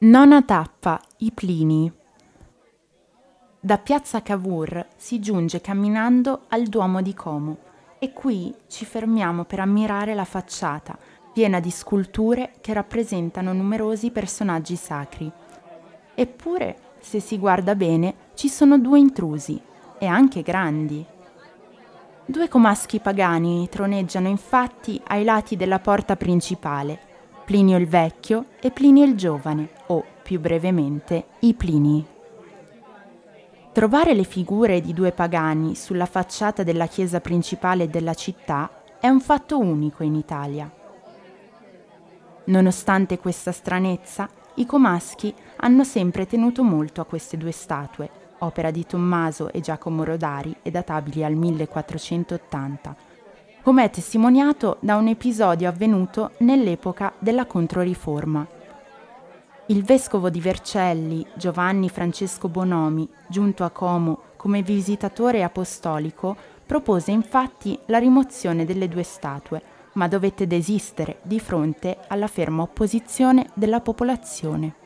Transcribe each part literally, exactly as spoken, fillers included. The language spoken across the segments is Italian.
Nona tappa, i Plinii. Da piazza Cavour si giunge camminando al Duomo di Como e qui ci fermiamo per ammirare la facciata, piena di sculture che rappresentano numerosi personaggi sacri. Eppure, se si guarda bene, ci sono due intrusi, e anche grandi. Due comaschi pagani troneggiano infatti ai lati della porta principale, Plinio il Vecchio e Plinio il Giovane, o, più brevemente, i Plinii. Trovare le figure di due pagani sulla facciata della chiesa principale della città è un fatto unico in Italia. Nonostante questa stranezza, i comaschi hanno sempre tenuto molto a queste due statue, opera di Tommaso e Giacomo Rodari e databili al millequattrocentottanta, come è testimoniato da un episodio avvenuto nell'epoca della Controriforma. Il vescovo di Vercelli, Giovanni Francesco Bonomi, giunto a Como come visitatore apostolico, propose infatti la rimozione delle due statue, ma dovette desistere di fronte alla ferma opposizione della popolazione.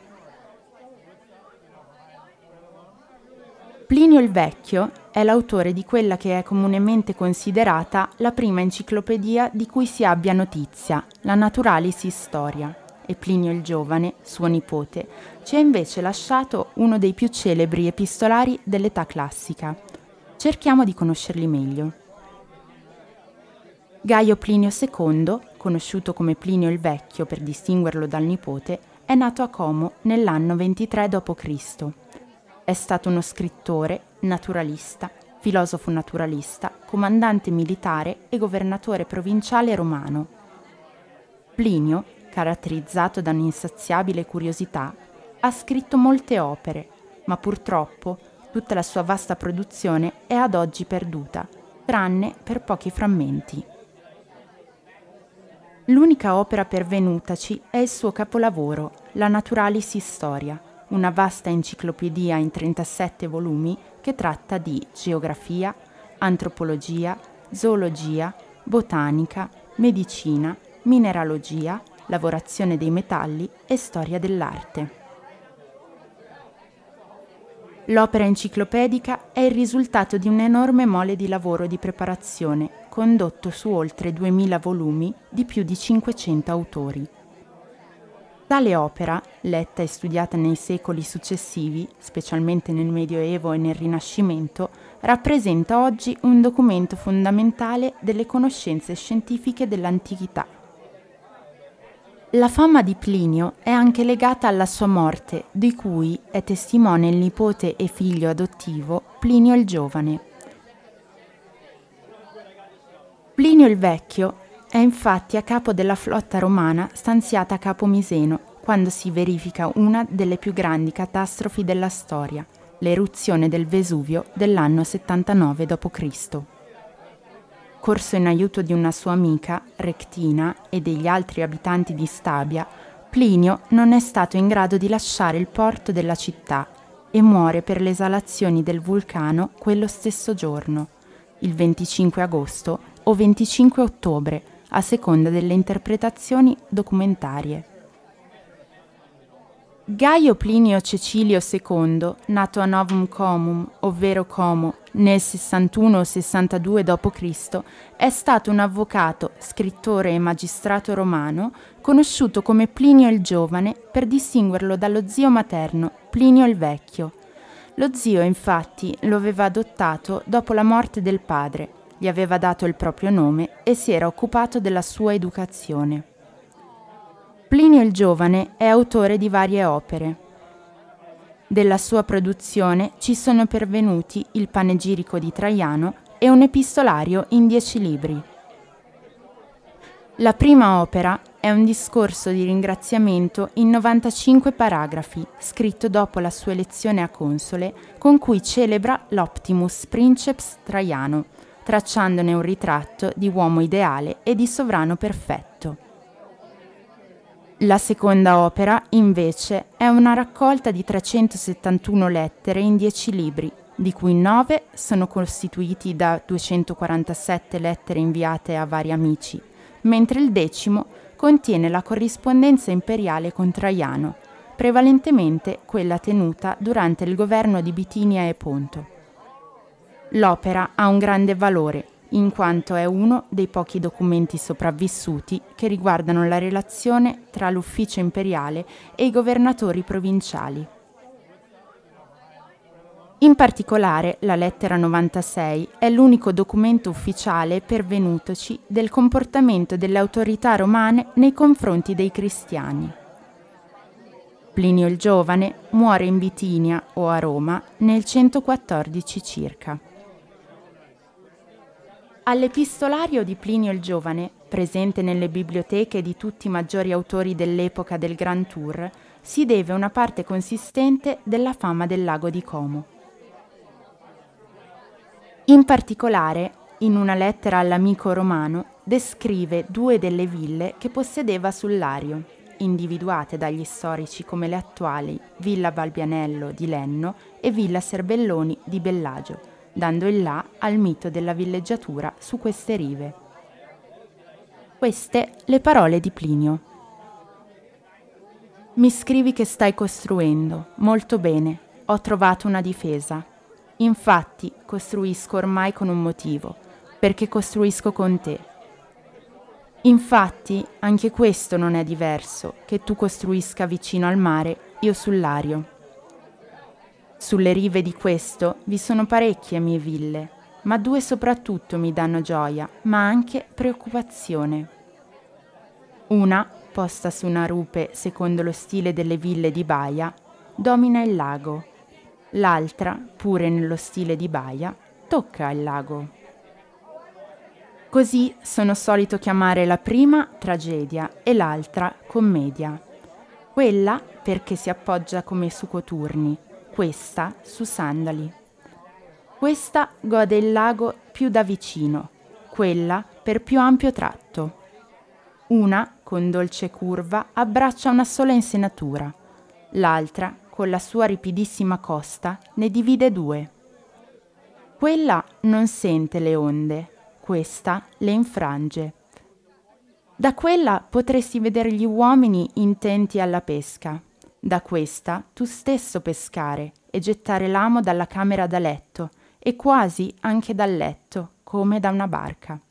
Plinio il Vecchio è l'autore di quella che è comunemente considerata la prima enciclopedia di cui si abbia notizia, la Naturalis Historia, e Plinio il Giovane, suo nipote, ci ha invece lasciato uno dei più celebri epistolari dell'età classica. Cerchiamo di conoscerli meglio. Gaio Plinio secondo, conosciuto come Plinio il Vecchio per distinguerlo dal nipote, è nato a Como nell'anno ventitré dopo Cristo È stato uno scrittore, naturalista, filosofo naturalista, comandante militare e governatore provinciale romano. Plinio, caratterizzato da un'insaziabile curiosità, ha scritto molte opere, ma purtroppo tutta la sua vasta produzione è ad oggi perduta, tranne per pochi frammenti. L'unica opera pervenutaci è il suo capolavoro, la Naturalis Historia, una vasta enciclopedia in trentasette volumi che tratta di geografia, antropologia, zoologia, botanica, medicina, mineralogia, lavorazione dei metalli e storia dell'arte. L'opera enciclopedica è il risultato di un'enorme mole di lavoro e di preparazione, condotto su oltre duemila volumi di più di cinquecento autori. Tale opera, letta e studiata nei secoli successivi, specialmente nel Medioevo e nel Rinascimento, rappresenta oggi un documento fondamentale delle conoscenze scientifiche dell'antichità. La fama di Plinio è anche legata alla sua morte, di cui è testimone il nipote e figlio adottivo Plinio il Giovane. Plinio il Vecchio è infatti a capo della flotta romana stanziata a Capo Miseno, quando si verifica una delle più grandi catastrofi della storia, l'eruzione del Vesuvio dell'anno settantanove dopo Cristo Corso in aiuto di una sua amica, Rectina, e degli altri abitanti di Stabia, Plinio non è stato in grado di lasciare il porto della città e muore per le esalazioni del vulcano quello stesso giorno, il venticinque agosto o venticinque ottobre, a seconda delle interpretazioni documentarie. Gaio Plinio Cecilio secondo, nato a Novum Comum, ovvero Como, nel sessantuno o sessantadue dopo Cristo, è stato un avvocato, scrittore e magistrato romano, conosciuto come Plinio il Giovane per distinguerlo dallo zio materno, Plinio il Vecchio. Lo zio, infatti, lo aveva adottato dopo la morte del padre, gli aveva dato il proprio nome e si era occupato della sua educazione. Plinio il Giovane è autore di varie opere. Della sua produzione ci sono pervenuti il Panegirico di Traiano e un epistolario in dieci libri. La prima opera è un discorso di ringraziamento in novantacinque paragrafi, scritto dopo la sua elezione a console, con cui celebra l'Optimus Princeps Traiano, tracciandone un ritratto di uomo ideale e di sovrano perfetto. La seconda opera, invece, è una raccolta di trecentosettantuno lettere in dieci libri, di cui nove sono costituiti da duecentoquarantasette lettere inviate a vari amici, mentre il decimo contiene la corrispondenza imperiale con Traiano, prevalentemente quella tenuta durante il governo di Bitinia e Ponto. L'opera ha un grande valore, in quanto è uno dei pochi documenti sopravvissuti che riguardano la relazione tra l'ufficio imperiale e i governatori provinciali. In particolare, la lettera novantasei è l'unico documento ufficiale pervenutoci del comportamento delle autorità romane nei confronti dei cristiani. Plinio il Giovane muore in Bitinia o a Roma nel centoquattordici circa. All'epistolario di Plinio il Giovane, presente nelle biblioteche di tutti i maggiori autori dell'epoca del Grand Tour, si deve una parte consistente della fama del lago di Como. In particolare, in una lettera all'amico romano, descrive due delle ville che possedeva sul Lario, individuate dagli storici come le attuali Villa Balbianello di Lenno e Villa Serbelloni di Bellagio, dando il là al mito della villeggiatura su queste rive. Queste le parole di Plinio. Mi scrivi che stai costruendo, molto bene, ho trovato una difesa. Infatti costruisco ormai con un motivo, perché costruisco con te. Infatti anche questo non è diverso, che tu costruisca vicino al mare, io sul Lario. Sulle rive di questo vi sono parecchie mie ville, ma due soprattutto mi danno gioia, ma anche preoccupazione. Una, posta su una rupe secondo lo stile delle ville di Baia, domina il lago. L'altra, pure nello stile di Baia, tocca il lago. Così sono solito chiamare la prima tragedia e l'altra commedia. Quella perché si appoggia come su coturni, questa su sandali. Questa gode il lago più da vicino, quella per più ampio tratto. Una, con dolce curva, abbraccia una sola insenatura, l'altra, con la sua ripidissima costa, ne divide due. Quella non sente le onde, questa le infrange. Da quella potresti vedere gli uomini intenti alla pesca, da questa tu stesso pescare e gettare l'amo dalla camera da letto e quasi anche dal letto, come da una barca.